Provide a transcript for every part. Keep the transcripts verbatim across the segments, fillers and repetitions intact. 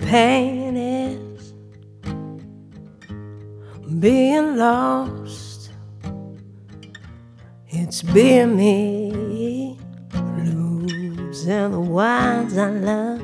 Pain is being lost. It's being me, losing the ones I love.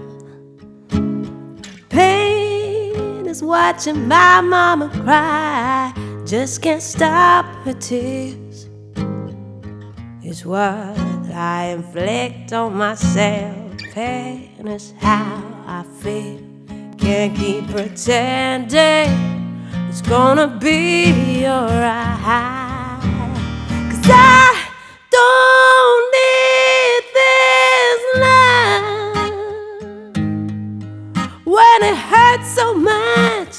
Pain is watching my mama cry, just can't stop her tears. It's what I inflict on myself. Pain is how I feel. Can't keep pretending it's gonna be alright, 'cause I don't need this love. When it hurts so much,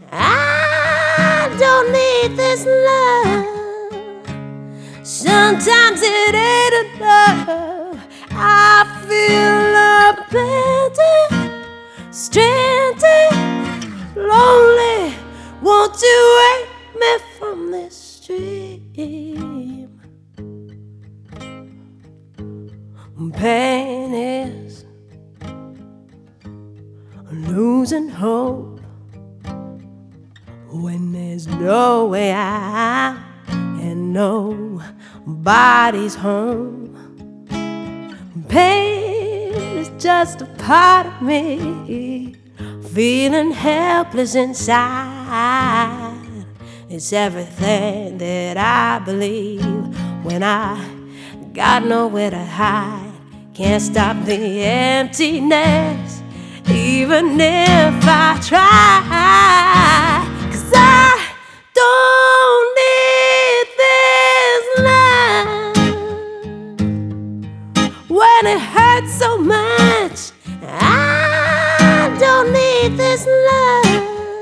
I don't need this love. Sometimes it ain't enough. I feel abandoned, stranded, lonely. Won't you wake me from this dream? Pain is losing hope when there's no way out and nobody's home. Pain is just a part of me, feeling helpless inside. It's everything that I believe when I got nowhere to hide. Can't stop the emptiness, even if I try, 'cause I don't need this love. When it hurts so much, I don't need this love.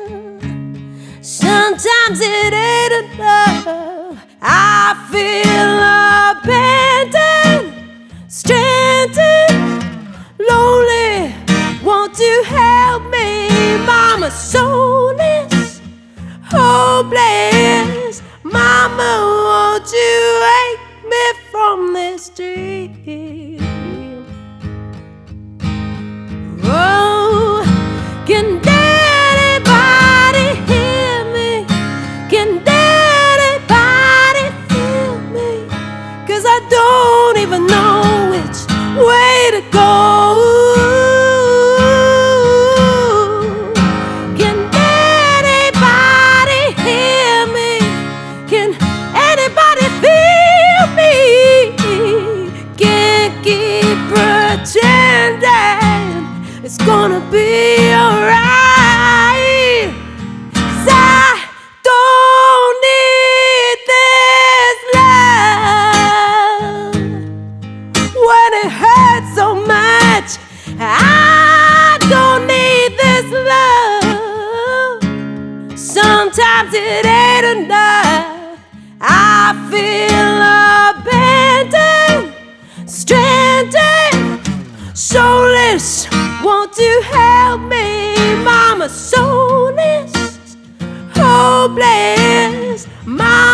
Sometimes it ain't enough. I feel abandoned, stranded, lonely. Won't you help me? Mama, soulless, hopeless. Mama, won't you wake me from this dream? Oh, can anybody hear me? Can anybody feel me? 'Cause I don't even know which way to go. Can anybody hear me? Can anybody feel me? Can't keep pretending it's gonna be alright, 'cause I don't need this love. When it hurts so much, I don't need this love. Sometimes it ain't enough. I feel abandoned, stranded, soulless. Won't you help me? Mama, soulless, hopeless. Mama,